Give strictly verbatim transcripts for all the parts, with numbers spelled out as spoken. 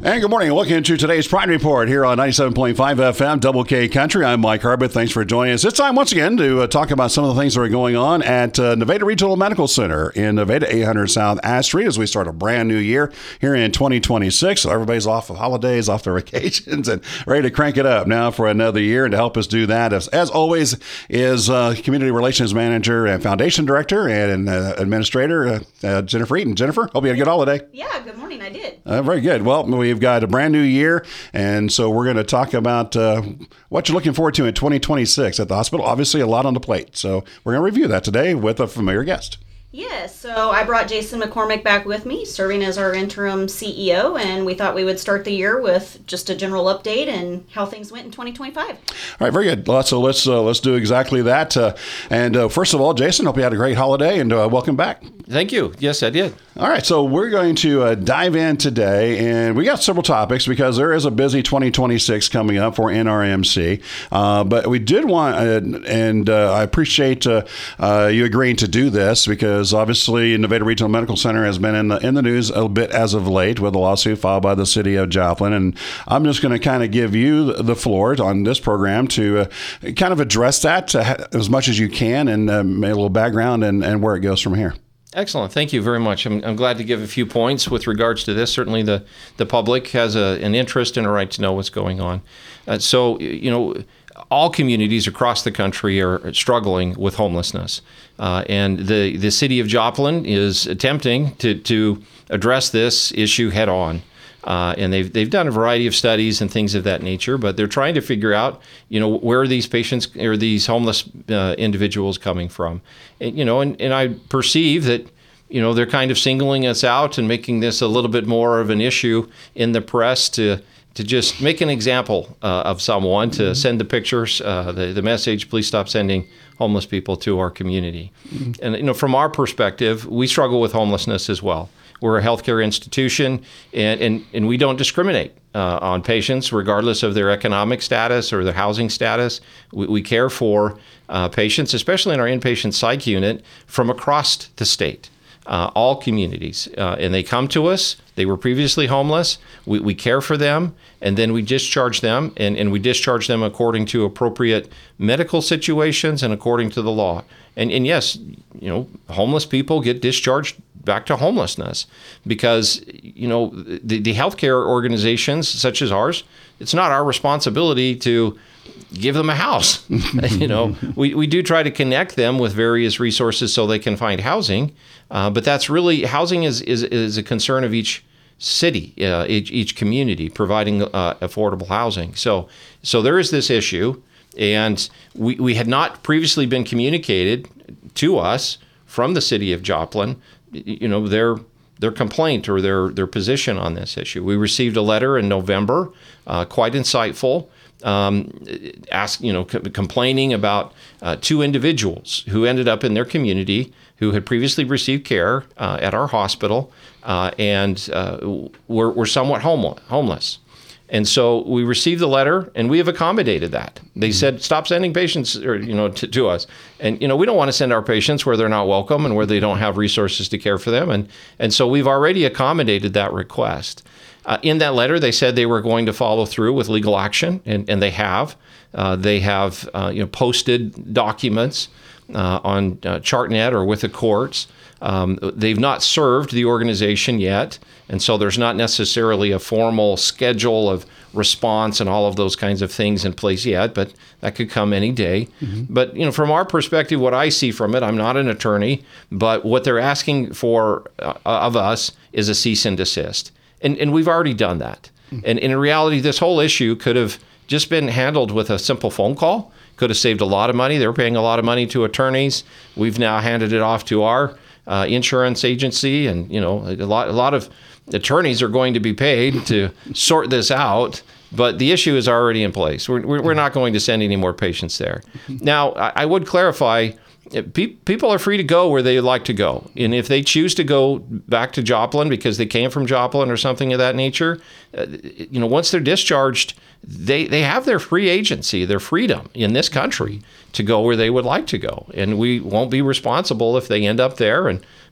And good morning. Welcome into today's Pride Report here on ninety-seven point five F M, Double K Country. I'm Mike Harbit. Thanks for joining us. It's time once again to uh, talk about some of the things that are going on at uh, Nevada Regional Medical Center in Nevada, eight hundred South Ash Street, as we start a brand new year here in twenty twenty-six. So everybody's off of holidays, off their vacations, and ready to crank it up now for another year. And to help us do that, as, as always, is uh, Community Relations Manager and Foundation Director and uh, Administrator uh, uh, Jennifer Eaton. Jennifer, hope you had a good holiday. Yeah, good morning. I did. Uh, very good. Well, we've got a brand new year, and so we're going to talk about uh, what you're looking forward to in twenty twenty-six at the hospital. Obviously, a lot on the plate. So we're going to review that today with a familiar guest. Yes, so I brought Jason McCormick back with me, serving as our interim C E O, and we thought we would start the year with just a general update and how things went in twenty twenty-five. All right, very good. So let's uh, let's do exactly that. Uh, and uh, first of all, Jason, hope you had a great holiday, and uh, welcome back. Thank you. Yes, I did. All right, so we're going to uh, dive in today, and we got several topics because there is a busy twenty twenty-six coming up for N R M C. Uh, but we did want, uh, and uh, I appreciate uh, uh, you agreeing to do this because obviously Nevada Regional Medical Center has been in the in the news a bit as of late with a lawsuit filed by the city of Joplin, and I'm just going to kind of give you the floor on this program to uh, kind of address that uh, as much as you can and uh, make a little background and, and where it goes from here. Excellent. Thank you very much. I'm, I'm glad to give a few points with regards to this. Certainly the, the public has a, an interest and a right to know what's going on. Uh, so, you know, all communities across the country are struggling with homelessness. Uh, and the, the city of Joplin is attempting to, to address this issue head on. Uh, and they've they've done a variety of studies and things of that nature, but they're trying to figure out, you know, where are these patients or these homeless uh, individuals coming from, and, you know, and, and I perceive that, you know, they're kind of singling us out and making this a little bit more of an issue in the press to to just make an example uh, of someone, to mm-hmm. send the pictures, uh, the the message, please stop sending homeless people to our community. Mm-hmm. And, you know, from our perspective, we struggle with homelessness as well. We're a healthcare institution, and, and, and we don't discriminate uh, on patients regardless of their economic status or their housing status. We, we care for uh, patients, especially in our inpatient psych unit, from across the state, uh, all communities. Uh, and they come to us. They were previously homeless. We, we care for them, and then we discharge them, and, and we discharge them according to appropriate medical situations and according to the law. And, and yes, you know, homeless people get discharged back to homelessness because, you know, the, the healthcare organizations such as ours, it's not our responsibility to give them a house. You know, we, we do try to connect them with various resources so they can find housing, uh, but that's really, housing is, is, is a concern of each city, uh, each, each community, providing uh, affordable housing. So, so there is this issue, and we, we had not previously been communicated to us from the city of Joplin, you know, their their complaint or their their position on this issue. We received a letter in November, uh, quite insightful, um, ask, you know, c- complaining about uh, two individuals who ended up in their community who had previously received care uh, at our hospital uh, and uh, were, were somewhat homeless. homeless. And so we received the letter, and we have accommodated that. They mm-hmm. said, stop sending patients, or, you know, to, to us. And, you know, we don't want to send our patients where they're not welcome and where they don't have resources to care for them. And, and so we've already accommodated that request. Uh, in that letter, they said they were going to follow through with legal action, and, and they have. Uh, they have, uh, you know, posted documents uh, on uh, ChartNet or with the courts. Um, they've not served the organization yet, and so there's not necessarily a formal schedule of response and all of those kinds of things in place yet, but that could come any day. Mm-hmm. But, you know, from our perspective, what I see from it, I'm not an attorney, but what they're asking for uh, of us is a cease and desist. And, and we've already done that. Mm-hmm. And, and in reality, this whole issue could have just been handled with a simple phone call, could have saved a lot of money. They were paying a lot of money to attorneys. We've now handed it off to our Uh, insurance agency, and you know a lot a lot of attorneys are going to be paid to sort this out, but the issue is already in place. We're we're not going to send any more patients there. Now, I, I would clarify, pe- people are free to go where they like to go, and if they choose to go back to Joplin because they came from Joplin or something of that nature, uh, you know, once they're discharged, they they have their free agency, their freedom in this country to go where they would like to go. And we won't be responsible if they end up there and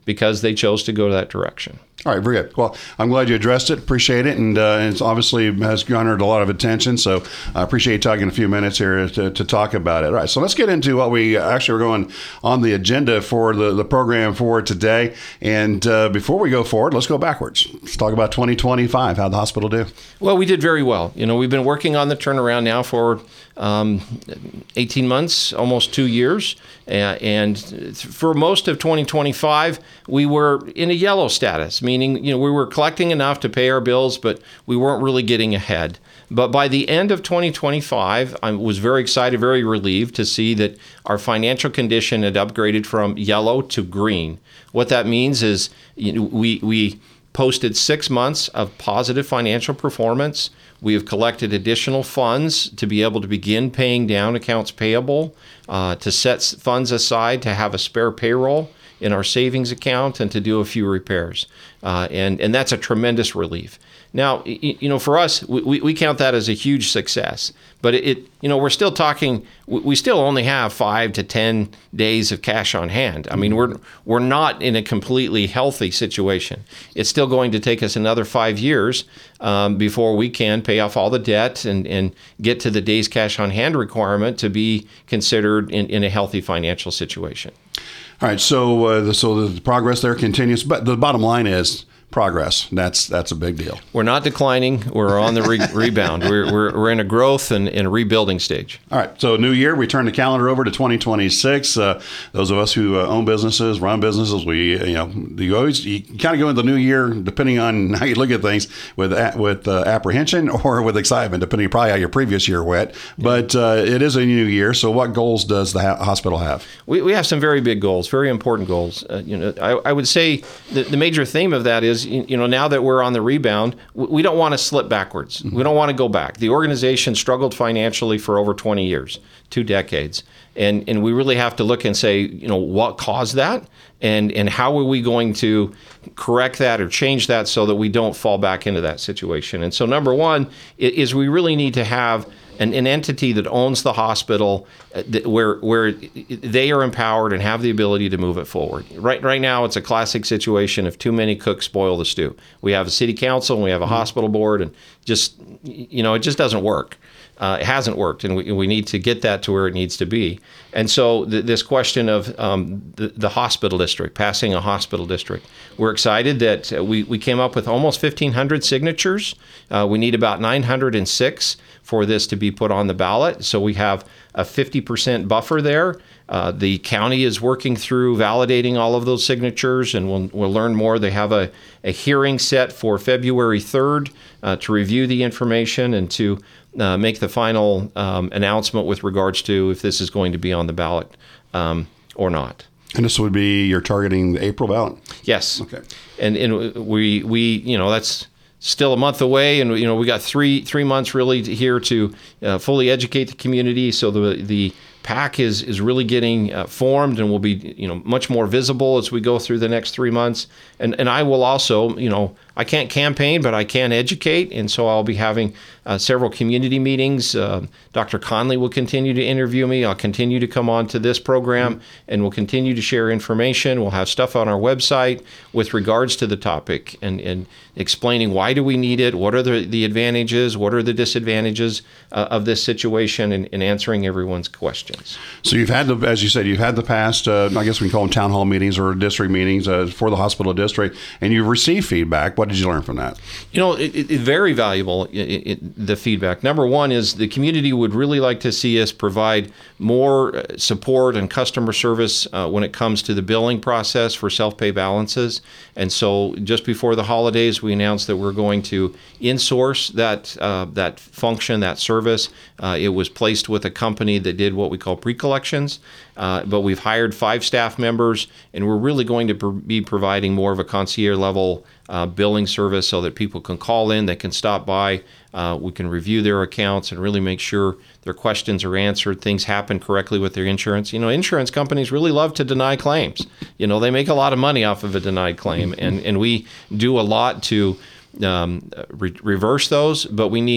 because they chose to go that direction. All right, very good. Well, I'm glad you addressed it. Appreciate it. And uh, it's obviously has garnered a lot of attention. So I appreciate you talking a few minutes here to, to talk about it. All right, so let's get into what we actually are going on the agenda for the, the program for today. And uh, before we go forward, let's go backwards. Let's talk about twenty twenty-five. How'd the hospital do? Well, we did very well. You know, we've been working on the turnaround now for um, eighteen months, almost two years. Uh, and for most of twenty twenty-five, we were in a yellow status, meaning, you know, we were collecting enough to pay our bills, but we weren't really getting ahead. But by the end of twenty twenty-five, I was very excited, very relieved to see that our financial condition had upgraded from yellow to green. What that means is, you know, we we posted six months of positive financial performance. We have collected additional funds to be able to begin paying down accounts payable, uh, to set funds aside to have a spare payroll in our savings account and to do a few repairs. Uh, and, and that's a tremendous relief. Now, you know, for us, we, we count that as a huge success. But it, you know, we're still talking, we still only have five to ten days of cash on hand. I mean, we're we're not in a completely healthy situation. It's still going to take us another five years um, before we can pay off all the debt and, and get to the days cash on hand requirement to be considered in, in a healthy financial situation. All right, so uh, the, so the progress there continues, but the bottom line is progress. That's that's a big deal. We're not declining. We're on the re- rebound. We're, we're we're in a growth and in a rebuilding stage. All right. So new year, we turn the calendar over to twenty twenty-six. Uh, those of us who uh, own businesses, run businesses, we you know you always you kind of go into the new year depending on how you look at things with with uh, apprehension or with excitement, depending probably how your previous year went. But uh, it is a new year. So what goals does the ha- hospital have? We we have some very big goals, very important goals. Uh, you know, I, I would say the, the major theme of that is, you know, now that we're on the rebound, we don't want to slip backwards. Mm-hmm. We don't want to go back. The organization struggled financially for over twenty years, two decades. And and we really have to look and say, you know, what caused that? And and how are we going to correct that or change that so that we don't fall back into that situation? And so number one is we really need to have An, an entity that owns the hospital, uh, th- where where they are empowered and have the ability to move it forward. Right right now, it's a classic situation of too many cooks spoil the stew. We have a city council and we have a mm-hmm. hospital board, and just you know it just doesn't work. Uh, it hasn't worked, and we, we need to get that to where it needs to be. And so th- this question of um, the, the hospital district, passing a hospital district, we're excited that uh, we, we came up with almost fifteen hundred signatures. Uh, we need about nine hundred six for this to be put on the ballot. So we have a fifty percent buffer there. Uh, the county is working through validating all of those signatures, and we'll, we'll learn more. They have a, a hearing set for February third uh, to review the information and to uh, make the final um, announcement with regards to if this is going to be on the ballot um, or not. And this would be, you're targeting the April ballot? Yes. Okay. And, and we, we, you know, that's still a month away, and you know we got three three months really to, here to uh, fully educate the community. So the the PAC is is really getting uh, formed and will be you know much more visible as we go through the next three months. And and I will also you know I can't campaign, but I can educate, and so I'll be having uh, several community meetings. Uh, Doctor Conley will continue to interview me. I'll continue to come on to this program, mm-hmm. and we'll continue to share information. We'll have stuff on our website with regards to the topic and and explaining why do we need it, what are the, the advantages, what are the disadvantages uh, of this situation, and, and answering everyone's questions. So you've had, the, as you said, you've had the past, uh, I guess we can call them town hall meetings or district meetings uh, for the hospital district, and you've received feedback. What did you learn from that? You know, it, it, very valuable, it, it, the feedback. Number one is the community would really like to see us provide more support and customer service uh, when it comes to the billing process for self-pay balances. And so just before the holidays, we announced that we're going to insource that uh, that function, that service. Uh, it was placed with a company that did what we call pre-collections, uh, but we've hired five staff members, and we're really going to pr- be providing more of a concierge level uh, billing service so that people can call in, they can stop by, uh, we can review their accounts and really make sure their questions are answered, things happen correctly with their insurance. You know, insurance companies really love to deny claims. You know, they make a lot of money off of a denied claim, and, and we do a lot to um, re- reverse those, but we need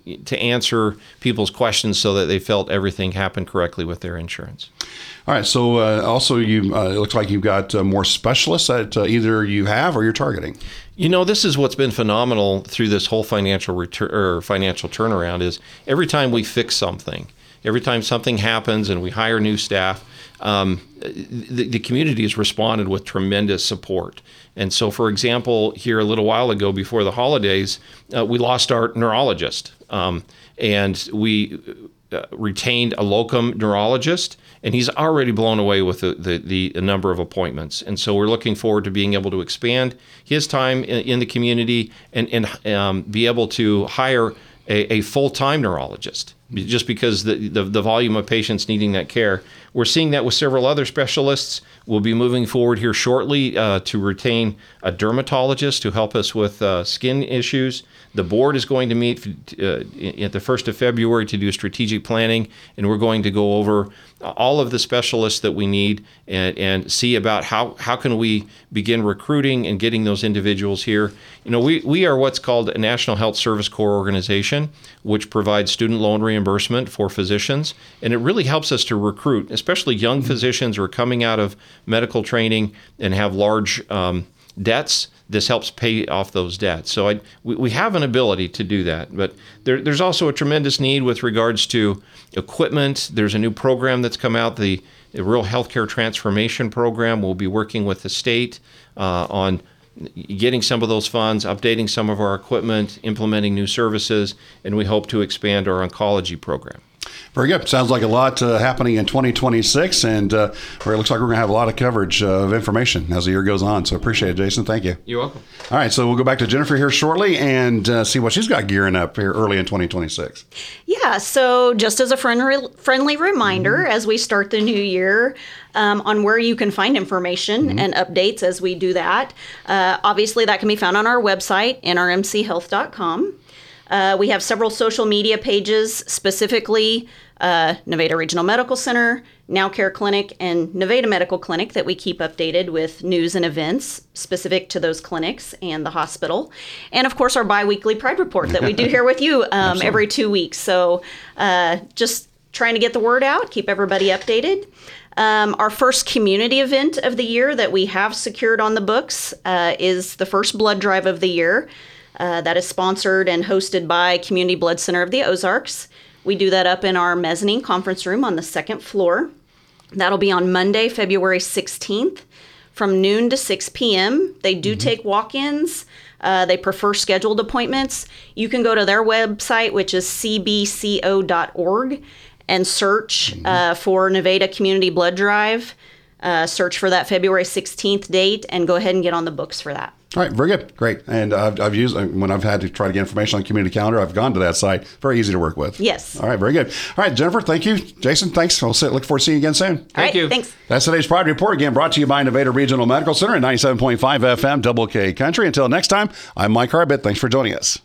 to answer people's questions so that they felt everything happened correctly with their insurance. All right. So uh, also, you uh, it looks like you've got uh, more specialists that uh, either you have or you're targeting. You know, this is what's been phenomenal through this whole financial retur- or financial turnaround is every time we fix something, every time something happens and we hire new staff, um, the, the community has responded with tremendous support. And so, for example, here a little while ago before the holidays, uh, we lost our neurologist, um, and we uh, retained a locum neurologist, and he's already blown away with the, the, the number of appointments. And so we're looking forward to being able to expand his time in, in the community and, and um, be able to hire a, a full-time neurologist, just because the, the the volume of patients needing that care. We're seeing that with several other specialists. We'll be moving forward here shortly uh, to retain a dermatologist to help us with uh, skin issues. The board is going to meet uh, at the first of February to do strategic planning, and we're going to go over all of the specialists that we need and, and see about how, how can we begin recruiting and getting those individuals here. You know, we, we are what's called a National Health Service Corps organization, which provides student loan reimbursement for physicians, and it really helps us to recruit, especially young physicians who are coming out of medical training and have large um, debts. This helps pay off those debts. So I, we, we have an ability to do that. But there, there's also a tremendous need with regards to equipment. There's a new program that's come out, the, the Rural Healthcare Transformation Program. We'll be working with the state uh, on getting some of those funds, updating some of our equipment, implementing new services, and we hope to expand our oncology program. Very good. Sounds like a lot uh, happening in twenty twenty-six, and uh, it looks like we're going to have a lot of coverage uh, of information as the year goes on. So appreciate it, Jason. Thank you. You're welcome. All right, so we'll go back to Jennifer here shortly and uh, see what she's got gearing up here early in twenty twenty-six. Yeah, so just as a friendly, friendly reminder, mm-hmm. as we start the new year, um, on where you can find information mm-hmm. and updates as we do that. Uh, obviously, that can be found on our website, N R M C health dot com. Uh, we have several social media pages, specifically uh, Nevada Regional Medical Center, Now Care Clinic, and Nevada Medical Clinic that we keep updated with news and events specific to those clinics and the hospital. And of course, our biweekly Pride Report that we do here with you um, every two weeks. So uh, just trying to get the word out, keep everybody updated. Um, our first community event of the year that we have secured on the books uh, is the first blood drive of the year. Uh, that is sponsored and hosted by Community Blood Center of the Ozarks. We do that up in our mezzanine conference room on the second floor. That'll be on Monday, February sixteenth from noon to six p.m. They do mm-hmm. take walk-ins. Uh, they prefer scheduled appointments. You can go to their website, which is c b c o dot org, and search mm-hmm. uh, for Nevada Community Blood Drive. Uh, search for that February sixteenth date and go ahead and get on the books for that. All right, very good, great. And uh, I've, I've used, when I've had to try to get information on community calendar, I've gone to that site. Very easy to work with. Yes. All right, very good. All right, Jennifer, thank you. Jason, thanks. We'll sit, look forward to seeing you again soon. All right, thank you. Thanks. That's today's Pride Report, again brought to you by Nevada Regional Medical Center at ninety-seven point five F M, Double K Country. Until next time, I'm Mike Harbit. Thanks for joining us.